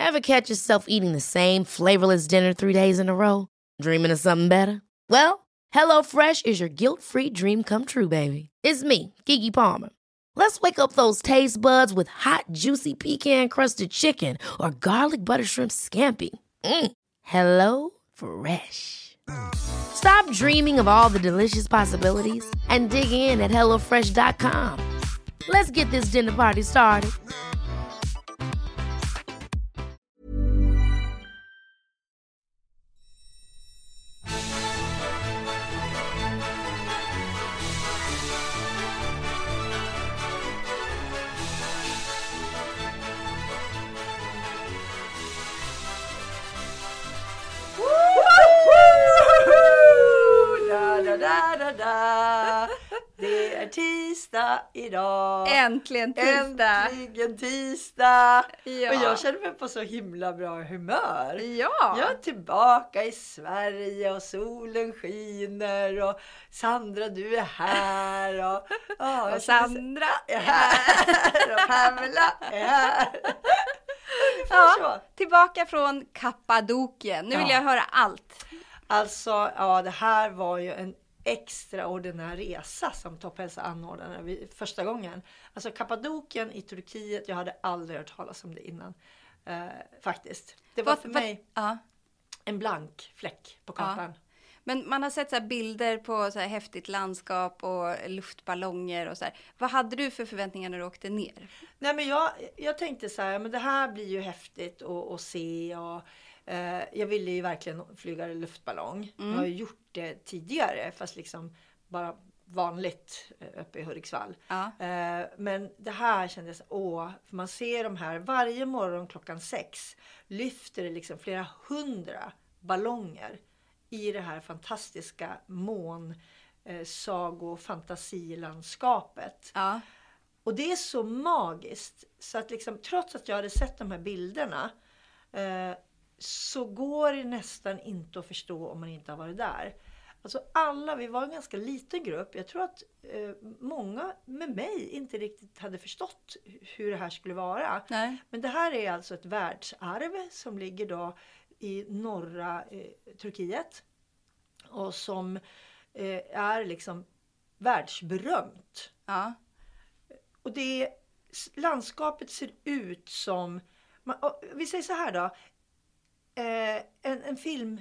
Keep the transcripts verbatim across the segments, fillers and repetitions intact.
Ever catch yourself eating the same flavorless dinner three days in a row? Dreaming of something better? Well, HelloFresh is your guilt-free dream come true, baby. It's me, Keke Palmer. Let's wake up those taste buds with hot, juicy pecan-crusted chicken or garlic butter shrimp scampi. Mm. Hello Fresh. Stop dreaming of all the delicious possibilities and dig in at hello fresh dot com. Let's get this dinner party started. Da, da, da. Det är tisdag idag. Äntligen tisdag. Äntligen tisdag. Ja. Och jag känner mig på så himla bra humör. Ja. Jag är tillbaka i Sverige och solen skiner och Sandra, du är här. Och, oh, och Sandra är här. Och Pamela är här. Ja, så. Tillbaka från Kappadokien. Nu vill Ja. jag höra allt. Alltså, ja, det här var ju en extraordinär resa som Topphälsa anordnade vid första gången. Alltså Kappadokien i Turkiet, jag hade aldrig hört talas om det innan. Eh, faktiskt. Det var Vad- för vad- mig Ja. en blank fläck på kartan. Men man har sett så här bilder på så här häftigt landskap och luftballonger och så här. Vad hade du för förväntningar när du åkte ner? Nej, men jag, jag tänkte så här, men det här blir ju häftigt att, att se och eh, jag ville ju verkligen flyga luftballong. Mm. Jag har ju gjort det tidigare, fast liksom bara vanligt eh, uppe i Hudiksvall. Ja. Eh, men det här kändes, åh, för man ser de här varje morgon klockan sex lyfter det liksom flera hundra ballonger i det här fantastiska mån eh, sago- fantasilandskapet. Ja. Och det är så magiskt så att liksom, trots att jag hade sett de här bilderna eh, så går det nästan inte att förstå om man inte har varit där. Alltså alla, vi var en ganska liten grupp. Jag tror att eh, många med mig inte riktigt hade förstått hur det här skulle vara. Nej. Men det här är alltså ett världsarv som ligger då i norra eh, Turkiet. Och som eh, är liksom världsberömt. Ja. Och det landskapet ser ut som, man, vi säger så här då, eh, en, en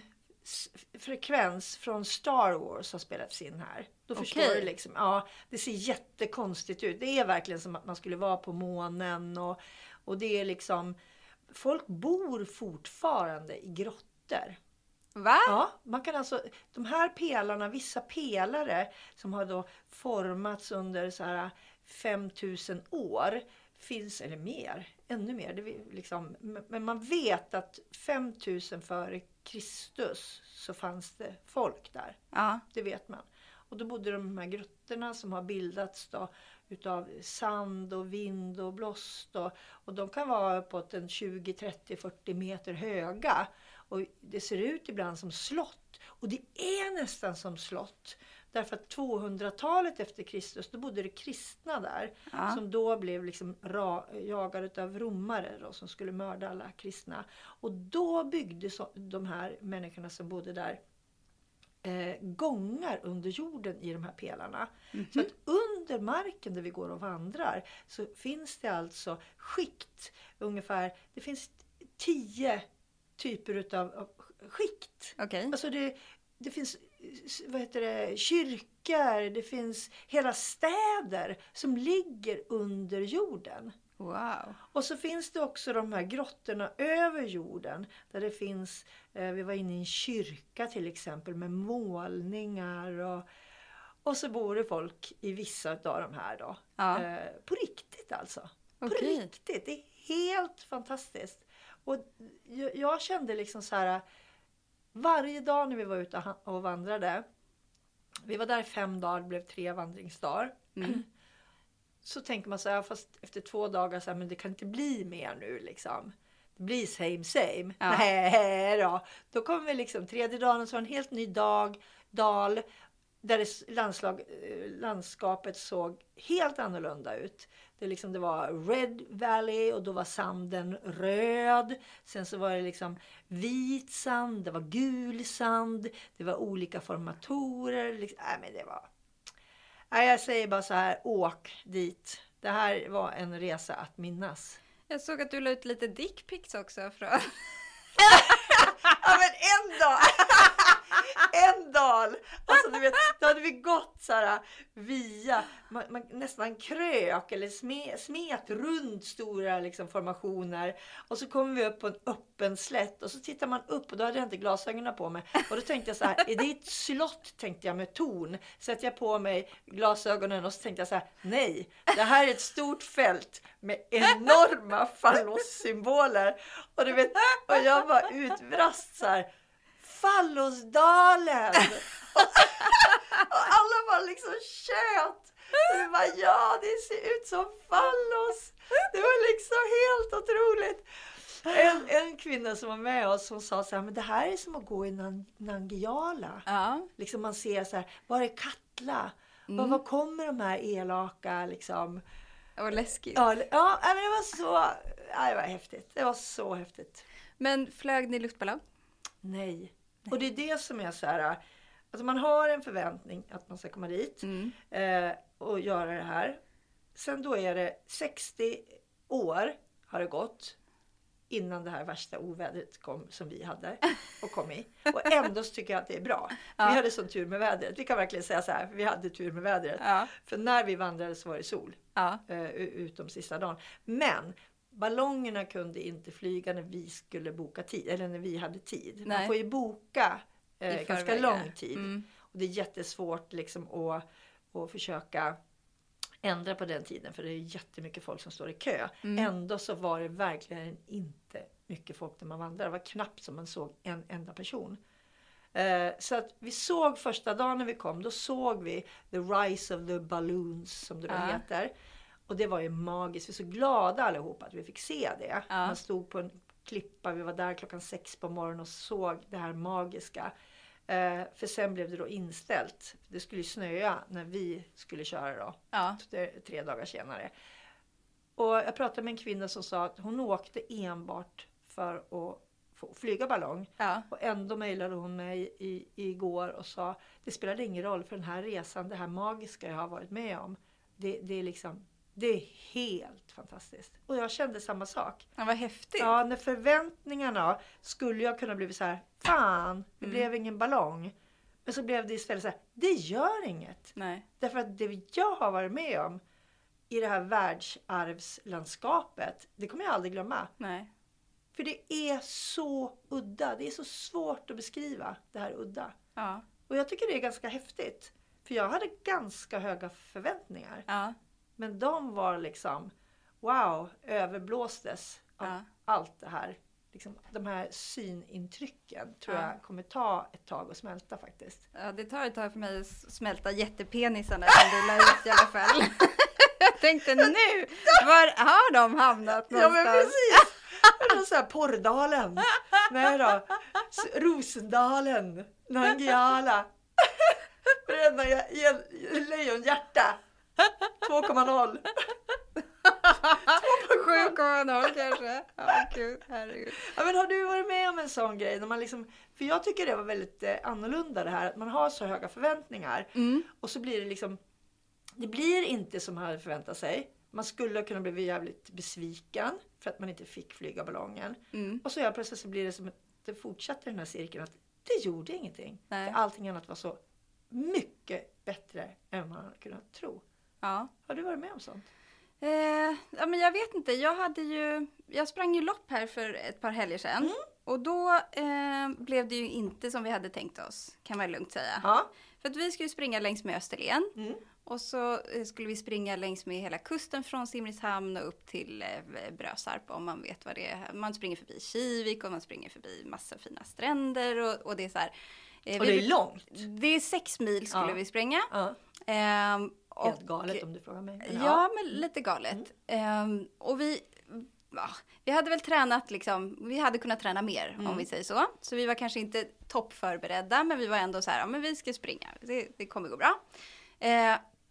filmfrekvens från Star Wars har spelats in här. Då Okej. förstår du liksom, ja, det ser jättekonstigt ut. Det är verkligen som att man skulle vara på månen och, och det är liksom, folk bor fortfarande i grottor. Va? Ja, man kan alltså, de här pelarna, vissa pelare som har då formats under så här femtusen år finns, eller mer, ännu mer. Det är liksom, men man vet att femtusen före Kristus så fanns det folk där. Ja. Det vet man. Och då bodde de här grottorna som har bildats då utav sand och vind och blåst. Och, och de kan vara uppåt en tjugo, trettio, fyrtio meter höga. Och det ser ut ibland som slott. Och det är nästan som slott. Därför att tvåhundratalet efter Kristus, då bodde det kristna där. Ja. Som då blev liksom ra, jagade av romare då, som skulle mörda alla kristna. Och då byggde så, de här människorna som bodde där eh, gångar under jorden i de här pelarna. Mm-hmm. Så att under marken där vi går och vandrar så finns det alltså skikt. Ungefär, det finns tio typer utav, av skikt. Okej. Alltså det, det finns, vad heter det, kyrkor, det finns hela städer som ligger under jorden. Wow. Och så finns det också de här grottorna över jorden där det finns, eh, vi var inne i en kyrka till exempel med målningar och, och så bor det folk i vissa av de här då. Ja. Eh, på riktigt alltså. På Okej. riktigt, det är helt fantastiskt. Och jag, jag kände liksom så här, varje dag när vi var ute och vandrade, vi var där i fem dagar, det blev tre vandringsdagar. Mm. Så tänker man så här, fast efter två dagar så här, men det kan inte bli mer nu liksom. Det blir same same. Ja. Nej då. Då kommer vi liksom tredje dagen så var en helt ny dag, dal, där det landslag, landskapet såg helt annorlunda ut. Det, liksom, det var Red Valley och då var sanden röd. Sen så var det liksom vit sand, det var gul sand. Det var olika formatorer. Liksom. Nej, men det var... Nej, jag säger bara så här, åk dit. Det här var en resa att minnas. Jag såg att du la ut lite dickpics också. Från... Ja, men en dag! En dag! Alltså, du vet, då hade vi gått så här via, man, man, nästan krök eller sme, smet runt stora liksom, formationer. Och så kom vi upp på en öppen slätt och så tittar man upp och då hade jag inte glasögonen på mig. Och då tänkte jag så här, är det ett slott, tänkte jag med torn. Sätter jag på mig glasögonen och så tänkte jag så här, nej, det här är ett stort fält med enorma fallossymboler. Och du vet, och jag var utbrast så här, Fallosdalen! Och alla var liksom kött. Och det var, ja, det ser ut som fallos. Det var liksom helt otroligt. En, en kvinna som var med oss som sa så här, men det här är som att gå i Nangijala. Ja. Liksom man ser så här, var är Katla? Mm. Var, var kommer de här elaka liksom? Det var läskigt. Ja, ja, men det var så, ja, det var häftigt. Det var så häftigt. Men flög ni luftballong? Nej. Nej. Och det är det som är så här, alltså man har en förväntning att man ska komma dit mm. eh, och göra det här. Sen då är det sextio år har det gått innan det här värsta ovädret kom som vi hade och kom i. Och ändå så tycker jag att det är bra. Ja. Vi hade sån tur med vädret. Vi kan verkligen säga så här, för vi hade tur med vädret. Ja. För när vi vandrade så var det sol. Ja. Eh, utom sista dagen. Men ballongerna kunde inte flyga när vi skulle boka tid. Eller när vi hade tid. Nej. Man får ju boka eh, ganska lång tid. Mm. Och det är jättesvårt liksom att, att försöka ändra på den tiden. För det är jättemycket folk som står i kö. Mm. Ändå så var det verkligen inte mycket folk när man vandrade. Det var knappt som man såg en enda person. Eh, så att vi såg första dagen när vi kom. Då såg vi The Rise of the Balloons som det då ja. heter. Och det var ju magiskt. Vi är så glada allihopa att vi fick se det. Ja. Man stod på en klippa. Vi var där klockan sex på morgonen och såg det här magiska. Eh, för sen blev det då inställt. Det skulle snöa när vi skulle köra då. Ja. Tre dagar senare. Och jag pratade med en kvinna som sa att hon åkte enbart för att få flyga ballong. Ja. Och ändå mejlade hon mig i, igår och sa det spelade ingen roll för den här resan. Det här magiska jag har varit med om. Det, det är liksom... Det är helt fantastiskt. Och jag kände samma sak. Ja, vad häftigt. Ja, när förväntningarna skulle jag kunna bli så här, fan, det mm. blev ingen ballong. Men så blev det istället så här, det gör inget. Nej. Därför att det jag har varit med om i det här världsarvslandskapet, det kommer jag aldrig glömma. Nej. För det är så udda, det är så svårt att beskriva det här udda. Ja. Och jag tycker det är ganska häftigt. För jag hade ganska höga förväntningar. Ja. Men de var liksom, wow, överblåstes av ja. allt det här. Liksom, de här synintrycken tror ja. jag kommer ta ett tag att smälta faktiskt. Ja, det tar ett tag för mig att smälta jättepenisarna som du la ut i alla fall. Jag tänkte nu, var har de hamnat någonstans? Ja, men precis. Det är så här Porrdalen. Nej då. Rosendalen. Nangijala. Bränna lejonhjärta. två komma noll. sju komma noll kanske. Ja, gud, herregud. Ja, men har du varit med om en sån grej? När man liksom, för jag tycker det var väldigt eh, annorlunda det här. Att man har så höga förväntningar. Mm. Och så blir det liksom... Det blir inte som man hade förväntat sig. Man skulle kunna bli jävligt besviken. För att man inte fick flyga ballongen. Mm. Och så jag plötsligt så blir det som att det fortsätter den här cirkeln. Att det gjorde ingenting. Nej. För allting annat var så mycket bättre än man hade kunnat tro. Ja. Har du varit med om sånt? Eh, ja, men jag vet inte. Jag hade ju, jag sprang ju lopp här för ett par helger sedan. Mm. Och då eh, blev det ju inte som vi hade tänkt oss. Kan man lugnt säga. Ja. För att vi skulle springa längs med Österlen. Mm. Och så eh, skulle vi springa längs med hela kusten från Simrishamn och upp till eh, Brösarp. Om man vet vad det är. Man springer förbi Kivik och man springer förbi massa fina stränder. Och, och det är så här. Eh, och det är långt. Det är sex mil skulle ja. vi springa. Ja. Eh, Och, helt galet om du frågar mig. Ja, ja, men lite galet. Mm. Um, och vi, ja, vi hade väl tränat liksom, vi hade kunnat träna mer mm. om vi säger så. Så vi var kanske inte toppförberedda, men vi var ändå så här, ja men vi ska springa, det, det kommer gå bra. Uh,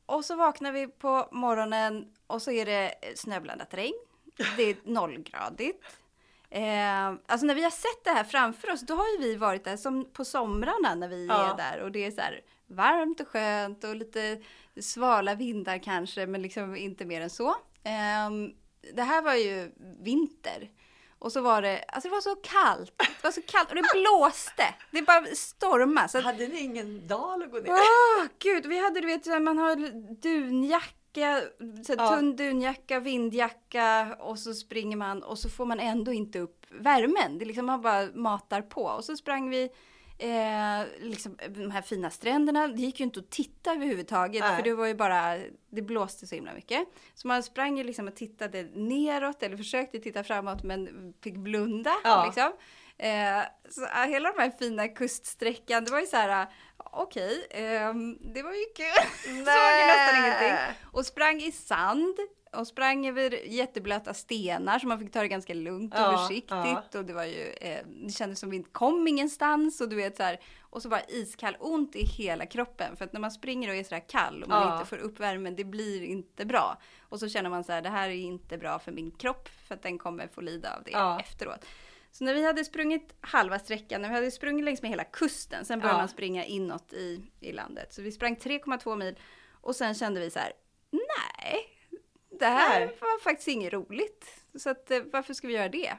och så vaknar vi på morgonen och så är det snöblandat regn. Det är nollgradigt. Eh, alltså när vi har sett det här framför oss, då har ju vi varit där som på somrarna när vi ja. är där. Och det är så här varmt och skönt och lite svala vindar kanske, men liksom inte mer än så. Eh, det här var ju vinter. Och så var det, alltså det var så kallt. Det var så kallt och det blåste. Det bara stormade. Så att, hade ni ingen dal att gå ner? Åh, oh, gud. Vi hade, du vet, man har dunjacka, så ja. tunn dunjacka, vindjacka och så springer man och så får man ändå inte upp värmen. Det liksom, man bara matar på. Och så sprang vi eh, liksom, de här fina stränderna. Det gick ju inte att titta överhuvudtaget. Nej. För det var ju bara, det blåste så himla mycket. Så man sprang ju liksom och tittade neråt eller försökte titta framåt men fick blunda. Ja. Liksom. Eh, så äh, hela de här fina kuststräckan, det var ju så här, okej, okay, eh, det var ju kul. Såg ju nästan ingenting. Och sprang i sand. Och sprang över jätteblöta stenar så man fick ta det ganska lugnt och ja, försiktigt. Ja. Och det var ju, eh, det kändes som vi inte kom ingenstans. Och du vet så här, och så bara iskall, ont i hela kroppen. För att när man springer och är så här kall och man ja. inte får upp värmen, det blir inte bra. Och så känner man så här, det här är inte bra för min kropp. För att den kommer få lida av det ja. efteråt. Så när vi hade sprungit halva sträckan, när vi hade sprungit längs med hela kusten. Sen började ja. man springa inåt i, i landet. Så vi sprang tre komma två mil. Och sen kände vi så här, nej. Det här Nej. var faktiskt inget roligt. Så att, varför ska vi göra det?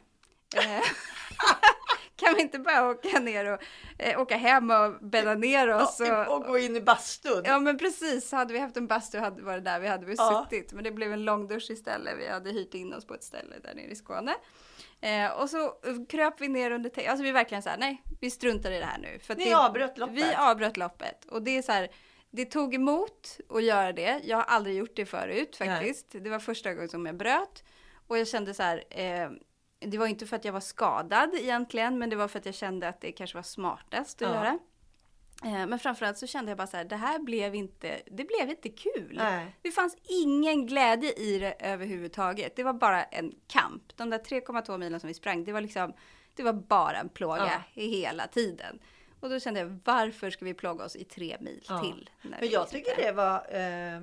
Kan vi inte bara åka ner och eh, åka hem och bädda ner oss? Och, och gå in i bastun. Ja, men precis. Hade vi haft en bastu hade det varit där vi hade vi ja. suttit. Men det blev en lång dusch istället. Vi hade hyrt in oss på ett ställe där nere i Skåne. Eh, och så kröp vi ner under täcket. Alltså vi verkligen så här, nej, vi struntar i det här nu. För att Ni det, avbröt loppet. Vi avbröt loppet. Och det är så här... Det tog emot att göra det. Jag har aldrig gjort det förut faktiskt. Nej. Det var första gången som jag bröt. Och jag kände så här, eh, det var inte för att jag var skadad egentligen. Men det var för att jag kände att det kanske var smartast att ja. göra. Eh, men framförallt så kände jag bara så här, det här blev inte, det blev inte kul. Nej. Det fanns ingen glädje i det överhuvudtaget. Det var bara en kamp. De där tre komma två milen som vi sprang, det var liksom, det var bara en plåga ja. hela tiden. Och då kände jag, varför ska vi plåga oss i tre mil ja. till? Men jag tycker det var eh,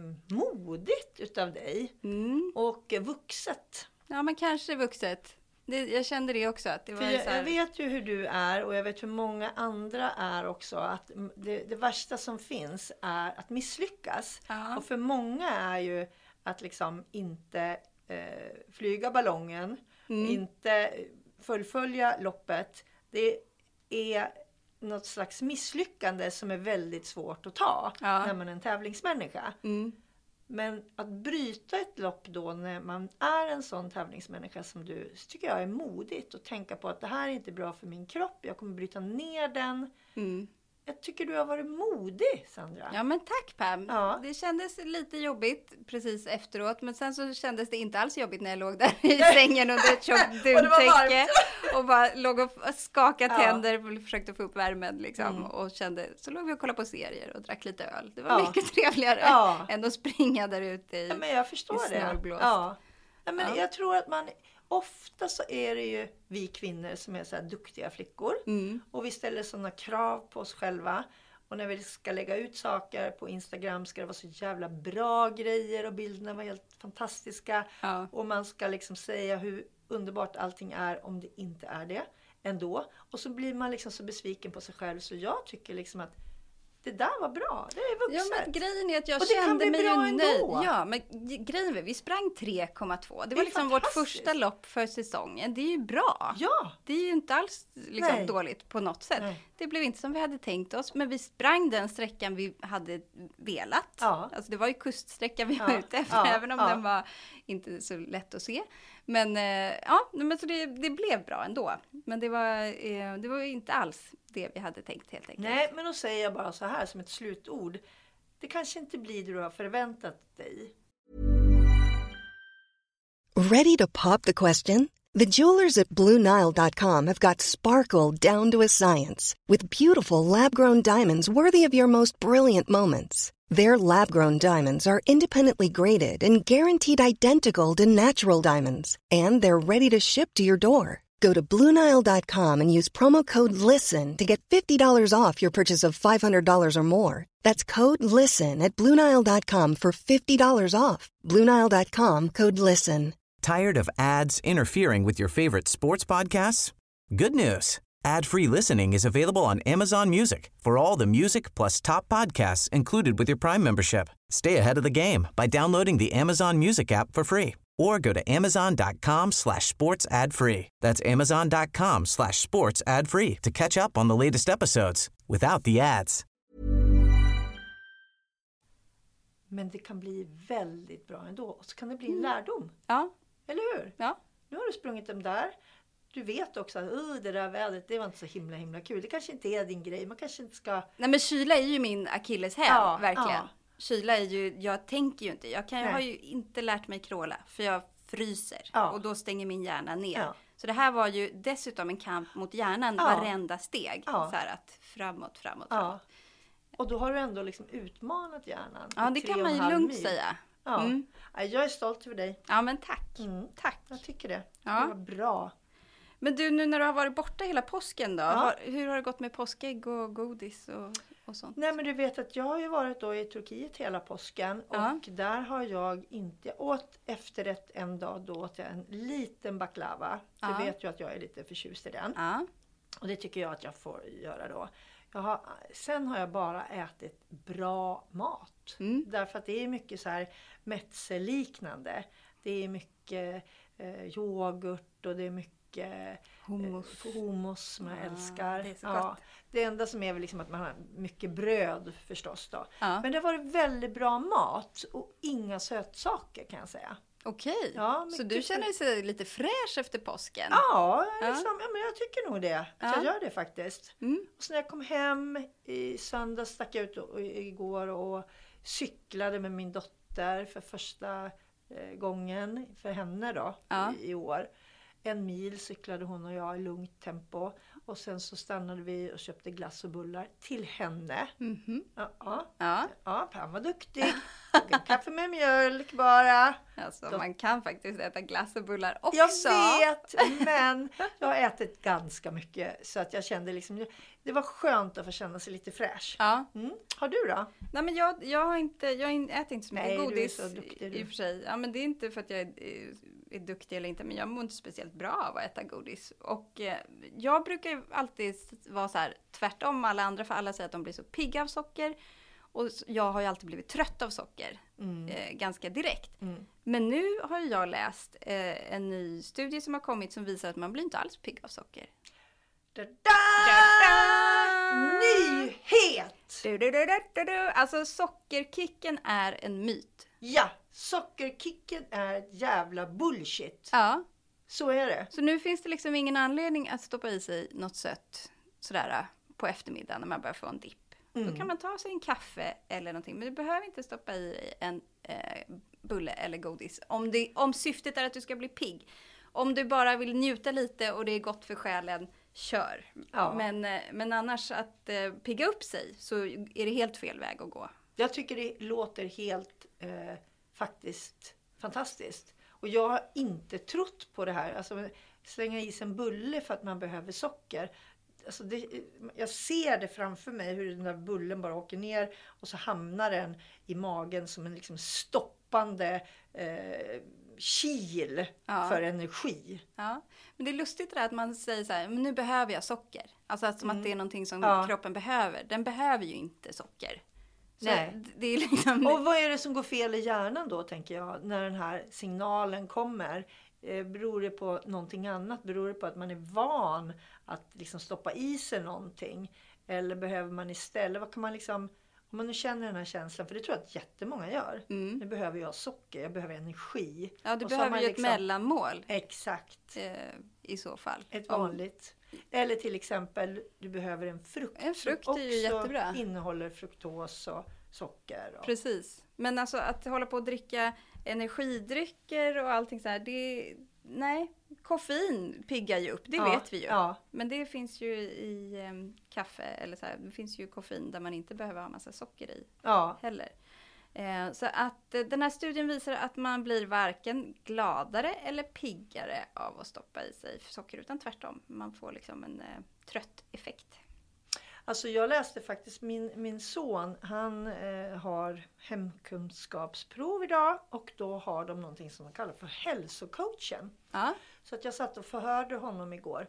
modigt utav dig. Mm. Och eh, vuxet. Ja, men kanske vuxet. Det, jag kände det också. Att det var jag, så här... jag vet ju hur du är och jag vet hur många andra är också. Att det, det värsta som finns är att misslyckas. Ja. Och för många är ju att liksom inte eh, flyga ballongen. Mm. Inte fullfölja loppet. Det är... något slags misslyckande som är väldigt svårt att ta ja. när man är en tävlingsmänniska. Mm. Men att bryta ett lopp då när man är en sån tävlingsmänniska som du, så tycker jag är modigt att tänka på att det här är inte bra för min kropp. Jag kommer bryta ner den. Mm. Jag tycker du har varit modig, Sandra. Ja, men tack Pam. Ja. Det kändes lite jobbigt precis efteråt. Men sen så kändes det inte alls jobbigt när jag låg där i sängen under ett tjockt duntäcke. Och, och bara låg och skakade ja. tänder och försökte få upp värmen. Liksom, mm. Och kände, så låg vi och kollade på serier och drack lite öl. Det var ja. mycket trevligare ja. än att springa där ute i, ja, men jag förstår i snöblåst. Ja. Ja, men ja. jag tror att man... Ofta så är det ju vi kvinnor som är så här duktiga flickor. Mm. Och vi ställer sådana krav på oss själva. Och när vi ska lägga ut saker på Instagram ska det vara så jävla bra grejer. Och bilderna var helt fantastiska. Ja. Och man ska liksom säga hur underbart allting är om det inte är det ändå. Och så blir man liksom så besviken på sig själv. Så jag tycker liksom att det där var bra. Det är vuxet. Ja, men grejen är att jag kände mig ju nöjd. Ja, men grejen är vi sprang tre komma två. Det, det var liksom vårt första lopp för säsongen. Det är ju bra. Ja. Det är ju inte alls liksom dåligt på något sätt. Nej. Det blev inte som vi hade tänkt oss. Men vi sprang den sträckan vi hade velat. Ja. Alltså det var ju kuststräckan vi ja. var ute efter. Ja. Även om ja. den var inte så lätt att se. Men ja, men så det, det blev bra ändå. Men det var, eh, det var inte alls det vi hade tänkt helt enkelt. Nej, men då säger jag bara så här som ett slutord. Det kanske inte blir det du har förväntat dig. Ready to pop the question? The jewelers at Blue Nile dot com have got sparkle down to a science with beautiful lab-grown diamonds worthy of your most brilliant moments. Their lab-grown diamonds are independently graded and guaranteed identical to natural diamonds. And they're ready to ship to your door. Go to Blue Nile dot com and use promo code LISTEN to get fifty dollars off your purchase of five hundred dollars or more. That's code LISTEN at Blue Nile dot com for fifty dollars off. Blue Nile dot com, code LISTEN. Tired of ads interfering with your favorite sports podcasts? Good news. Ad-free listening is available on Amazon Music for all the music plus top podcasts included with your Prime membership. Stay ahead of the game by downloading the Amazon Music app for free or go to amazon dot com slash sports ad free. That's amazon dot com slash sports ad free to catch up on the latest episodes without the ads. Men det kan bli väldigt bra ändå. Och så kan det bli en lärdom. Ja. Eller hur? Ja. Nu har du sprungit dem där. Du vet också att uh, det där vädret, det var inte så himla himla kul. Det kanske inte är din grej. Man kanske inte ska... Nej, men kyla är ju min akilleshäl, ja, verkligen. Ja. Kyla är ju, jag tänker ju inte. Jag, kan, jag har ju inte lärt mig kråla, för jag fryser. Ja. Och då stänger min hjärna ner. Ja. Så det här var ju dessutom en kamp mot hjärnan, ja. Varenda steg. Ja. Så här att framåt, framåt, ja. framåt. Och då har du ändå liksom utmanat hjärnan. Ja, det kan man ju lugnt mil. säga. Ja. Mm. Jag är stolt över dig. Ja, men tack. Mm. Tack. Jag tycker det. Ja. Det var bra. Men du, nu när du har varit borta hela påsken då, ja. har, hur har det gått med påskägg och godis och, och sånt? Nej, men du vet att jag har ju varit då i Turkiet hela påsken, ja. Och där har jag inte, jag åt efterrätt en dag, då åt jag en liten baklava. Ja. Du vet ju att jag är lite förtjust i den. Ja. Och det tycker jag att jag får göra då. Jag har, sen har jag bara ätit bra mat. Mm. Därför att det är mycket så här mätseliknande. Det är mycket eh, yoghurt och det är mycket hummus, eh, hummus som jag ja, älskar. Det, är så ja. Det enda som är väl liksom att man har mycket bröd förstås då. Ja. Men det har varit väldigt bra mat och inga sötsaker kan jag säga. Okej, ja, så du känner dig lite fräsch efter påsken? Ja, liksom, ja. Ja, men jag tycker nog det. Att ja. Jag gör det faktiskt. Mm. Och så när jag kom hem i söndag stack jag ut och, och, igår och cyklade med min dotter för första eh, gången för henne då ja. i, i år. En mil cyklade hon och jag i lugnt tempo. Och sen så stannade vi och köpte glass och bullar till henne. Mm-hmm. Ja, ja. Ja. Ja, han var duktig. Tog en kaffe med mjölk bara. Alltså, då... man kan faktiskt äta glass och bullar också. Jag vet, men jag har ätit ganska mycket. Så att jag kände liksom, det var skönt att få känna sig lite fräsch. Ja. Mm. Har du då? Nej, men jag, jag, har inte, jag äter inte så mycket Nej, godis du är så duktig, du. I och för sig. Ja, men det är inte för att jag är, är duktig eller inte, men jag mår inte speciellt bra av att äta godis. Och eh, jag brukar ju alltid vara så här tvärtom alla andra, för alla säger att de blir så pigga av socker. Och jag har ju alltid blivit trött av socker mm. eh, ganska direkt. Mm. Men nu har jag läst eh, en ny studie som har kommit som visar att man blir inte alls pigg av socker. Da, da! Da, da! Nyhet! Du, du, du, du, du. Alltså sockerkicken är en myt. Ja, sockerkicken är jävla bullshit. Ja. Så är det. Så nu finns det liksom ingen anledning att stoppa i sig något sött sådär på eftermiddagen när man börjar få en dipp. Mm. Då kan man ta sig en kaffe eller någonting. Men du behöver inte stoppa i en eh, bulle eller godis. Om, det, om syftet är att du ska bli pigg. Om du bara vill njuta lite och det är gott för själen, kör. Ja. Men, eh, men annars att eh, pigga upp sig så är det helt fel väg att gå. Jag tycker det låter helt eh, faktiskt fantastiskt. Och jag har inte trott på det här. Alltså slänga i sig en bulle för att man behöver socker. Alltså det, jag ser det framför mig hur den där bullen bara åker ner och så hamnar den i magen som en liksom stoppande eh, kil ja. För energi. Ja, men det är lustigt det där att man säger så här, men nu behöver jag socker. Alltså att, som mm. att det är någonting som ja. Kroppen behöver. Den behöver ju inte socker. Så Nej. Det är liksom... Och vad är det som går fel i hjärnan då, tänker jag, när den här signalen kommer? Eh, beror det på någonting annat? Beror det på att man är van att liksom stoppa i sig någonting? Eller behöver man istället, vad kan man liksom, om man nu känner den här känslan, för det tror jag att jättemånga gör. Mm. Nu behöver jag socker, jag behöver energi. Ja, du behöver ju liksom ett mellanmål. Exakt. Eh, I så fall. Ett vanligt. Om... Eller till exempel, du behöver en frukt. En frukt som är ju jättebra. Också innehåller fruktos och socker. Och... Precis. Men alltså att hålla på att dricka energidrycker och allting så här, det, nej, koffein piggar ju upp, det ja, vet vi ju. Ja. Men det finns ju i um, kaffe, eller så här, det finns ju koffein där man inte behöver ha massa socker i ja. Heller. Eh, så att eh, den här studien visar att man blir varken gladare eller piggare av att stoppa i sig socker, utan tvärtom. Man får liksom en eh, trött effekt. Alltså jag läste faktiskt, min, min son, han eh, har hemkunskapsprov idag och då har de någonting som de kallar för hälsocoachen. Ja. Så att jag satt och förhörde honom igår.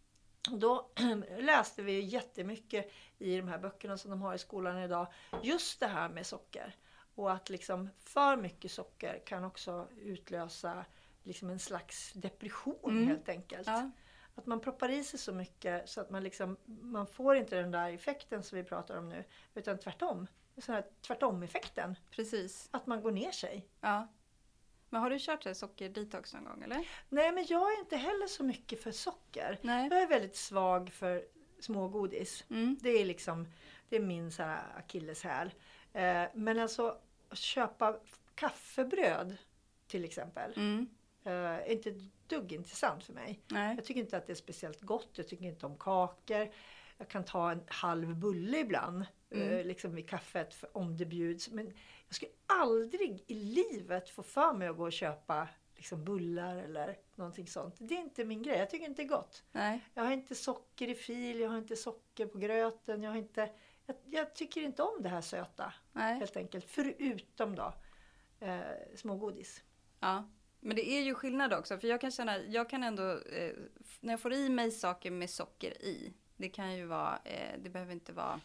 Då läste vi jättemycket i de här böckerna som de har i skolan idag. Just det här med socker. Och att liksom för mycket socker kan också utlösa liksom en slags depression mm. helt enkelt. Ja. Att man proppar i sig så mycket så att man liksom, man får inte den där effekten som vi pratar om nu. Utan tvärtom. Så här tvärtom-effekten. Precis. Att man går ner sig. Ja. Men har du kört ett sockerdetox någon gång eller? Nej, men jag är inte heller så mycket för socker. Nej. Jag är väldigt svag för smågodis. Mm. Det är liksom, det är min så här akilleshäl. Eh, men alltså köpa kaffebröd till exempel. Mm. Eh, är inte ett dugg intressant för mig. Nej. Jag tycker inte att det är speciellt gott. Jag tycker inte om kakor. Jag kan ta en halv bulle ibland. Mm. Eh, liksom vid kaffet för, om det bjuds. Men jag skulle aldrig i livet få för mig att gå och köpa liksom bullar eller någonting sånt. Det är inte min grej. Jag tycker inte det är gott. Nej. Jag har inte socker i fil. Jag har inte socker på gröten. Jag har inte... Jag, jag tycker inte om det här söta. Nej. Helt enkelt. Förutom då eh, smågodis. Ja. Men det är ju skillnad också. För jag kan känna, jag kan ändå, eh, när jag får i mig saker med socker i. Det kan ju vara, eh, det behöver inte vara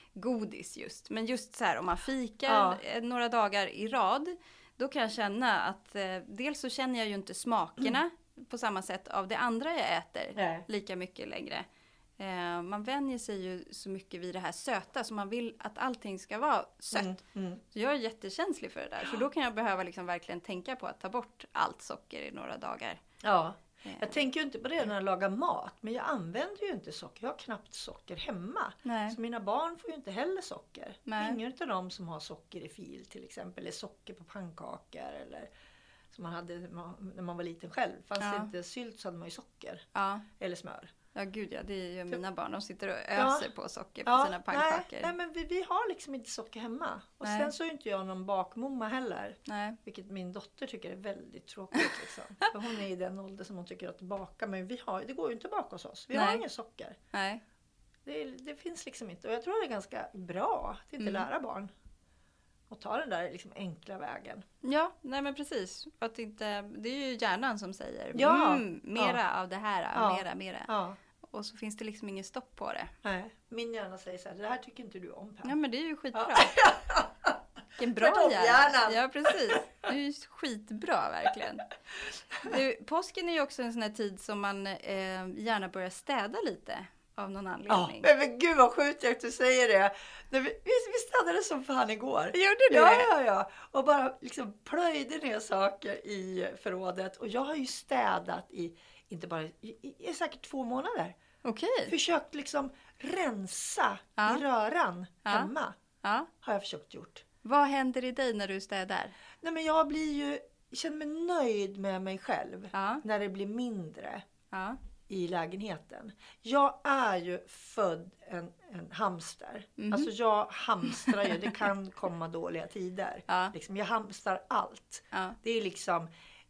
godis just. Men just så här, om man fikar ja. några dagar i rad. Då kan jag känna att eh, dels så känner jag ju inte smakerna mm. på samma sätt av det andra jag äter. Nej. Lika mycket längre. Eh, man vänjer sig ju så mycket vid det här söta. Så man vill att allting ska vara sött. Mm, mm. Så jag är jättekänslig för det där. Så då kan jag behöva liksom verkligen tänka på att ta bort allt socker i några dagar. Ja, eh. jag tänker ju inte på det när jag lagar mat. Men jag använder ju inte socker. Jag har knappt socker hemma. Nej. Så mina barn får ju inte heller socker. Nej. Ingen av dem som har socker i fil till exempel. Eller socker på pannkakor. Eller som man hade när man var liten själv. Fanns ja. det inte sylt så hade man ju socker. Ja. Eller smör. Ja gud ja, det är ju mina barn. De sitter och öser ja. på socker på ja, sina pannkakor. Nej, nej men vi, vi har liksom inte socker hemma. Och nej. sen så är inte jag någon bakmomma heller. Nej. Vilket min dotter tycker är väldigt tråkigt liksom. För hon är i den ålder som hon tycker att baka. Men vi har, det går ju inte att baka hos oss. Vi nej. har ingen socker. Nej. Det, det finns liksom inte. Och jag tror det är ganska bra att inte mm. lära barn. Och ta den där liksom enkla vägen. Ja, nej men precis. Att inte, det är ju hjärnan som säger ja. mm, mera ja. av det här, ja. mera, mera. Ja. Och så finns det liksom ingen stopp på det. Nej, min hjärna säger så här, det här tycker inte du om. Pam. Ja, men det är ju skitbra. Ja. Vilken bra hjärna. Ja, precis. Det är ju skitbra, verkligen. Du, påsken är ju också en sån här tid som man eh, gärna börjar städa lite. Av någon anledning. Ja, men gud vad sjukt att du säger det. Vi, vi, vi städade som fan igår. Gjorde du ja, ja, ja. Och bara liksom plöjde ner saker i förrådet. Och jag har ju städat i, inte bara, i, i, i säkert två månader. Okej. Okay. Försökt liksom rensa ja. i röran ja. hemma. Ja. Har jag försökt gjort. Vad händer i dig när du städar? Nej, men jag blir ju, jag känner mig nöjd med mig själv. Ja. När det blir mindre. Ja. I lägenheten. Jag är ju född en, en hamster. Mm-hmm. Alltså jag hamstrar ju. Det kan komma dåliga tider. Ja. Liksom, jag hamstrar allt. Ja. Det är liksom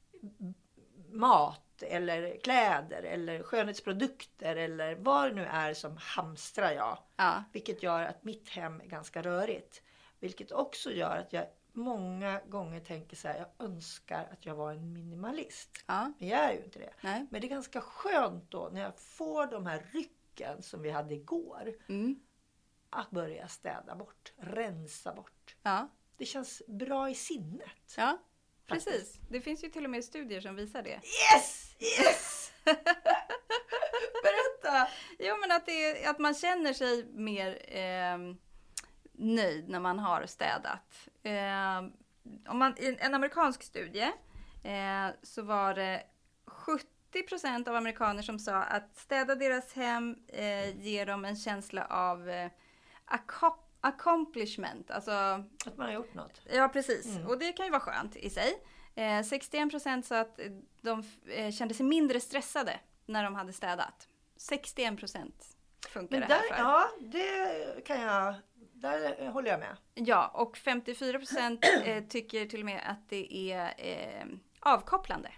mat eller kläder eller skönhetsprodukter eller vad det nu är som hamstrar jag. Ja. Vilket gör att mitt hem är ganska rörigt. Vilket också gör att jag många gånger tänker så här, jag önskar att jag var en minimalist. Ja. Men jag är ju inte det. Nej. Men det är ganska skönt då när jag får de här rycken som vi hade igår. Mm. Att börja städa bort, rensa bort. Ja. Det känns bra i sinnet. Ja, faktiskt. Precis. Det finns ju till och med studier som visar det. Yes! Yes! Berätta! Jo, men att, det är, att man känner sig mer... Eh, nöjd när man har städat. Eh, om man, i en amerikansk studie eh, så var det sjuttio procent av amerikaner som sa att städa deras hem eh, ger dem en känsla av eh, ac- accomplishment. Alltså, att man har gjort något. Ja, precis. Mm. Och det kan ju vara skönt i sig. Eh, sextioen procent sa att de eh, kände sig mindre stressade när de hade städat. sextioen procent funkar Men det här där, för. Ja, det kan jag där håller jag med. Ja, och femtiofyra procent eh, tycker till och med att det är eh, avkopplande.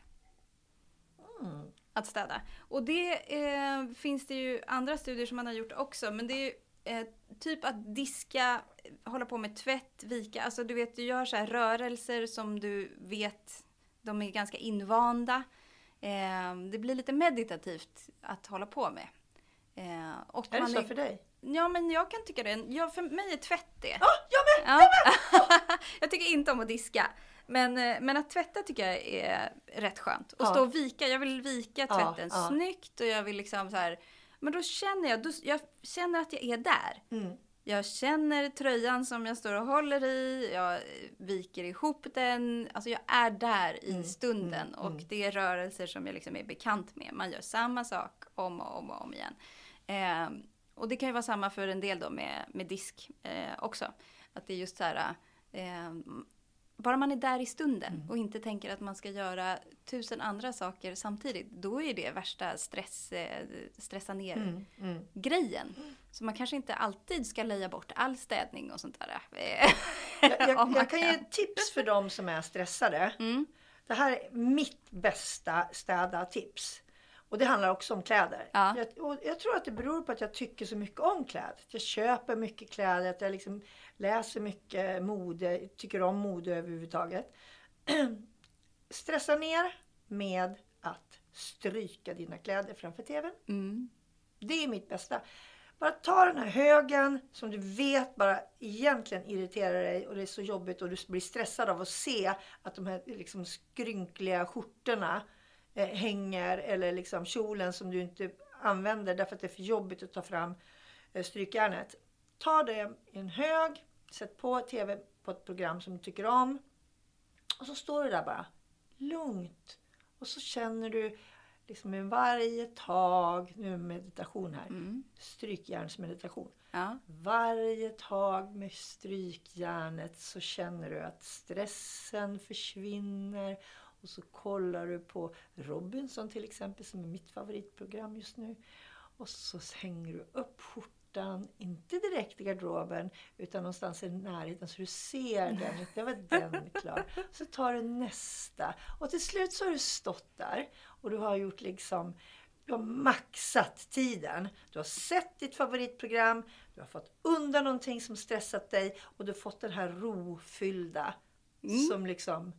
Mm. Att städa. Och det eh, finns det ju andra studier som man har gjort också. Men det är ju eh, typ att diska, hålla på med tvätt, vika. Alltså du vet, du gör så här rörelser som du vet, de är ganska invanda. Eh, det blir lite meditativt att hålla på med. Eh, och är man det så är, för dig? Ja, men jag kan tycka det. Ja, för mig är tvätt det. Ja, jag med! Ja. Jag med! Jag tycker inte om att diska. Men, men att tvätta tycker jag är rätt skönt. Och ja. stå och vika. Jag vill vika tvätten ja, ja. snyggt. Och jag vill liksom så här. Men då känner jag, då, jag känner att jag är där. Mm. Jag känner tröjan som jag står och håller i. Jag viker ihop den. Alltså jag är där i mm. stunden. Mm. Och det är rörelser som jag liksom är bekant med. Man gör samma sak om och om och om igen. Eh, och det kan ju vara samma för en del då med, med disk eh, också. Att det är just så här. Eh, bara man är där i stunden mm. och inte tänker att man ska göra tusen andra saker samtidigt. Då är det värsta stress, stressa ner mm. Mm. grejen. Så man kanske inte alltid ska leja bort all städning och sånt där. jag, jag, jag kan ge ett tips för dem som är stressade. Mm. Det här är mitt bästa städa-tips. Och det handlar också om kläder. Ja. Jag, och jag tror att det beror på att jag tycker så mycket om kläder. Jag köper mycket kläder. Att jag liksom läser mycket mode. Tycker om mode överhuvudtaget. Stressa ner med att stryka dina kläder framför tvn. Mm. Det är mitt bästa. Bara ta den här högen som du vet bara egentligen irriterar dig. Och det är så jobbigt och du blir stressad av att se att de här liksom skrynkliga skjortorna hänger, eller liksom kjolen som du inte använder därför att det är för jobbigt att ta fram strykjärnet. Ta det i en hög, sätt på tv på ett program som du tycker om och så står du där bara lugnt och så känner du liksom med varje tag, nu är meditation här, mm. strykjärnsmeditation. Ja. Varje tag med strykjärnet så känner du att stressen försvinner. Och så kollar du på Robinson till exempel, som är mitt favoritprogram just nu. Och så hänger du upp skjortan, inte direkt i garderoben, utan någonstans i närheten så du ser den. Det var den klar. Så tar du nästa. Och till slut så har du stått där och du har gjort liksom, du har maxat tiden. Du har sett ditt favoritprogram, du har fått undan någonting som stressat dig och du har fått den här rofyllda mm. som liksom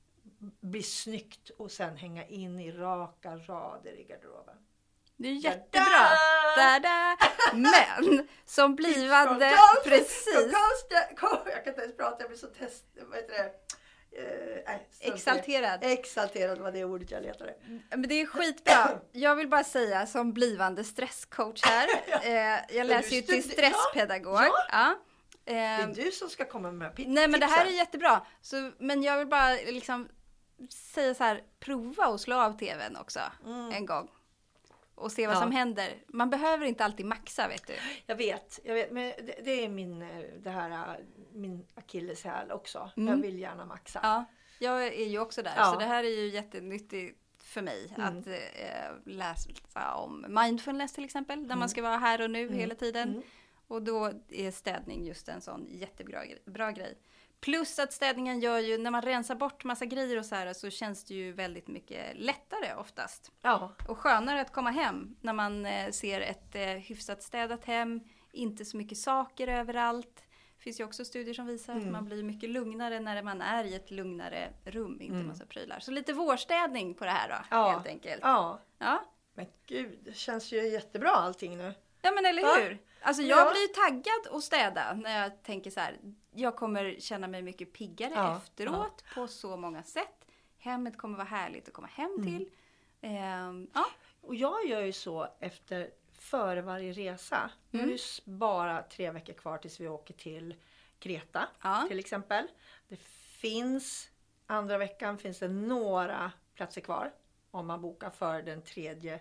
bli snyggt och sen hänga in i raka rader i garderoben. Det är jättebra. Da-da. Men som blivande precis. Jag kan inte ens prata, jag blir så test, vad heter det? Eh, Exalterad. Exalterad var det ordet jag letade. Men det är skitbra. Jag vill bara säga som blivande stresscoach här. Eh, jag läser ju till stresspedagog. Ja. Ja. Det är du som ska komma med tipsen. Nej, men det här är jättebra. Så, men jag vill bara liksom säga så här, prova att slå av tvn också mm. en gång. Och se vad ja. som händer. Man behöver inte alltid maxa, vet du. Jag vet, jag vet. Men det, det är min, det här, min akilleshäl också. Mm. Jag vill gärna maxa. Ja, jag är ju också där. Ja. Så det här är ju jättenyttigt för mig. Mm. Att eh, läsa om mindfulness till exempel. Där mm. man ska vara här och nu mm. hela tiden. Mm. Och då är städning just en sån jättebra bra grej. Plus att städningen gör ju, när man rensar bort massa grejer och så här, så känns det ju väldigt mycket lättare oftast. Ja. Och skönare att komma hem när man eh, ser ett eh, hyfsat städat hem. Inte så mycket saker överallt. Det finns ju också studier som visar mm. att man blir mycket lugnare när man är i ett lugnare rum. Inte mm. massa prylar. Så lite vårstädning på det här då, ja. helt enkelt. Ja. ja. Men gud, det känns ju jättebra allting nu. Ja, men eller ja. hur? Alltså jag ja. blir taggad att städa när jag tänker så här. Jag kommer känna mig mycket piggare ja. efteråt ja. på så många sätt. Hemmet kommer vara härligt att komma hem till. Mm. Ehm, ja. Och jag gör ju så efter, före varje resa. Mm. Nu är det bara tre veckor kvar tills vi åker till Kreta ja. till exempel. Det finns, andra veckan finns det några platser kvar. Om man bokar för den tredje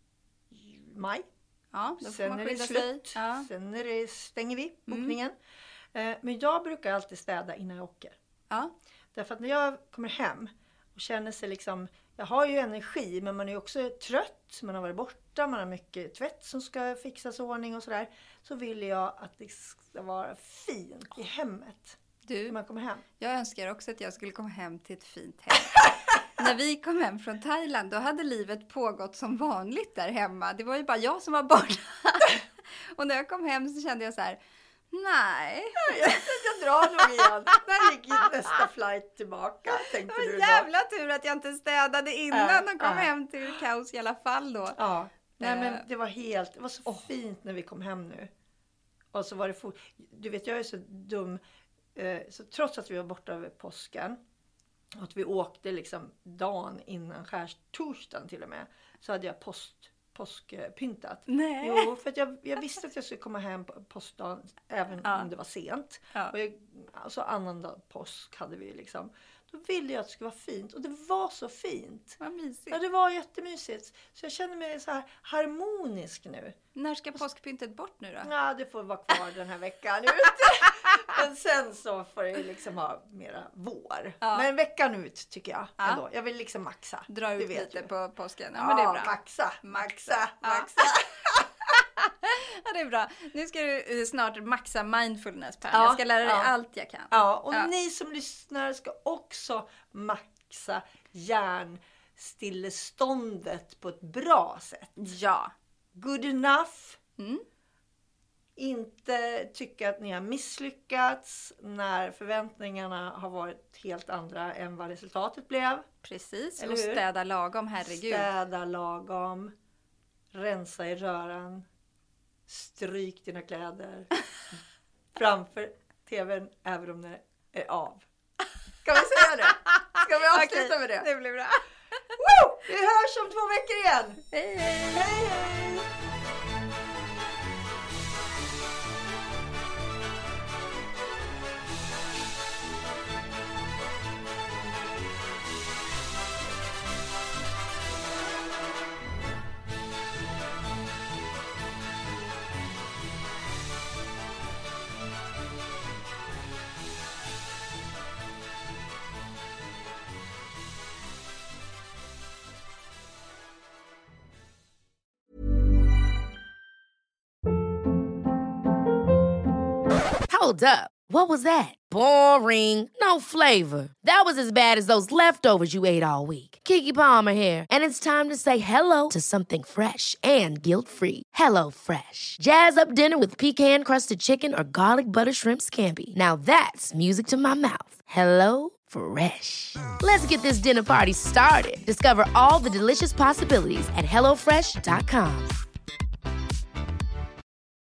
maj. Ja, då får sen man är det slut. Ja. Sen är det, stänger vi bokningen. Mm. Men jag brukar alltid städa innan jag åker. Ja. Därför att när jag kommer hem och och känner sig liksom, jag har ju energi men man är också trött, man har varit borta, man har mycket tvätt som ska fixas i ordning och sådär. Så vill jag att det ska vara fint i hemmet. Du, när man kommer hem. Jag önskar också att jag skulle komma hem till ett fint hem. När vi kom hem från Thailand, då hade livet pågått som vanligt där hemma. Det var ju bara jag som var borta. Och när jag kom hem så kände jag så här, nej. Jag, jag drar nog igen. När gick nästa flight tillbaka, tänkte du då? Jävla tur att jag inte städade innan äh, och kom äh. hem till kaos i alla fall då. Ja, nej men det var helt, det var så oh. fint när vi kom hem nu. Och så var det, for, du vet jag är så dum. Så trots att vi var borta över påsken och att vi åkte liksom dagen innan skärtorsdagen till och med, så hade jag post, påskpyntat. Nej. Jo, för att jag, jag visste att jag skulle komma hem på påskdagen även ja. om det var sent. Ja. Och jag, alltså annandag påsk hade vi liksom. Då ville jag att det skulle vara fint. Och det var så fint. Vad mysigt. Ja, det var jättemysigt. Så jag känner mig så här harmonisk nu. När ska påskpyntet bort nu då? Ja, det får vara kvar den här veckan. Men sen så får det liksom ha mera vår. Ja. Men veckan ut tycker jag ja. ändå. Jag vill liksom maxa. Dra ut lite du. på påsken. Ja, ja, men det är bra. maxa, maxa, maxa. Ja, det är bra. Nu ska du snart maxa mindfulness, Per. Ja, jag ska lära dig ja. allt jag kan. Ja, och ja. ni som lyssnar ska också maxa hjärnstilleståndet på ett bra sätt. Ja. Good enough. Mm. Inte tycka att ni har misslyckats när förväntningarna har varit helt andra än vad resultatet blev. Precis, och städa lagom, herregud. Städa lagom, rensa i röran, stryk dina kläder framför tvn även om den är av. Ska vi säga det? Ska vi avsluta okay, med det? Det blir bra. Woo! Vi hörs om två veckor igen. Hej, hej. Hej, hej. Hold up. What was that? Boring. No flavor. That was as bad as those leftovers you ate all week. Keke Palmer here, and it's time to say hello to something fresh and guilt-free. Hello Fresh. Jazz up dinner with pecan-crusted chicken or garlic butter shrimp scampi. Now that's music to my mouth. Hello Fresh. Let's get this dinner party started. Discover all the delicious possibilities at hello fresh dot com.